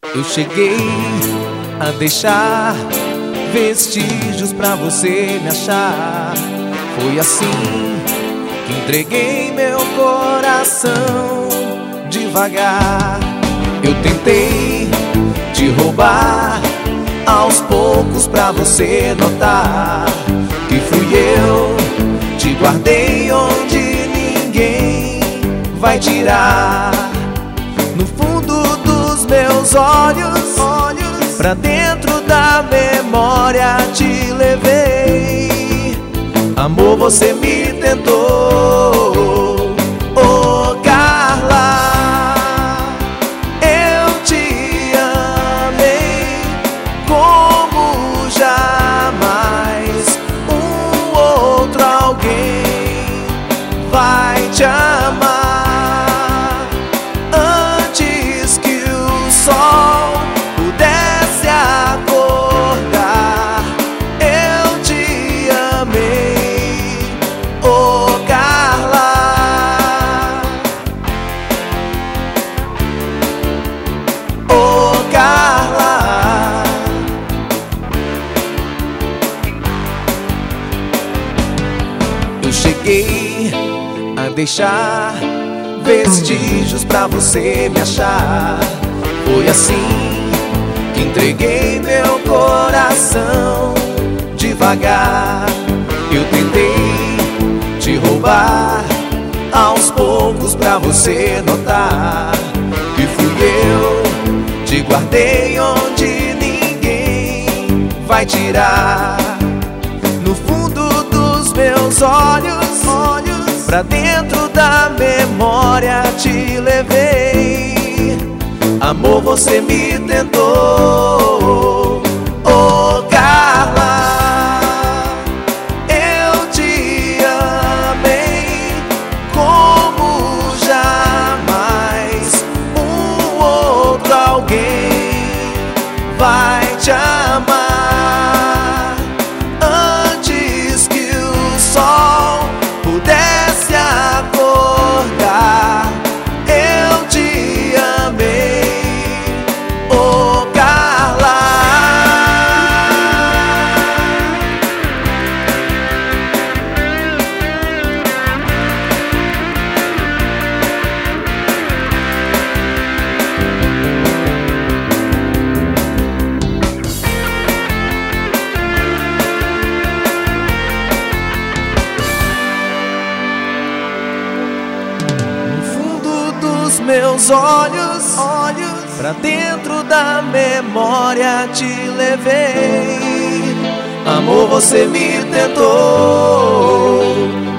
Eu cheguei a deixar vestígios pra você me achar. Foi assim que entreguei meu coração devagar. Eu tentei te roubar aos poucos pra você notar que fui eu, te guardei onde ninguém vai tirar. No fundo dos meus olhos, pra dentro da memória te levei. Amor, você me tentou. Oh, Carla, eu te amei como jamais um outro alguém vai te amar. Antes que o sol pudesse acordar, eu te amei. Oh, Carla, oh, Carla. Eu cheguei a deixar vestígios pra você me achar. Foi assim que entreguei meu coração devagar. Eu tentei te roubar aos poucos pra você notar que fui eu, te guardei onde ninguém vai tirar. No fundo dos meus olhos, pra dentro da memória te levei. Amor, você me tentou. Oh, Carla, eu te amei como jamais um outro alguém vai te amar. Antes que o sol pudesse acordar, eu te amei. Oh, Carla. No fundo dos meus olhos, pra dentro da memória te levei. Amor, você me tentou.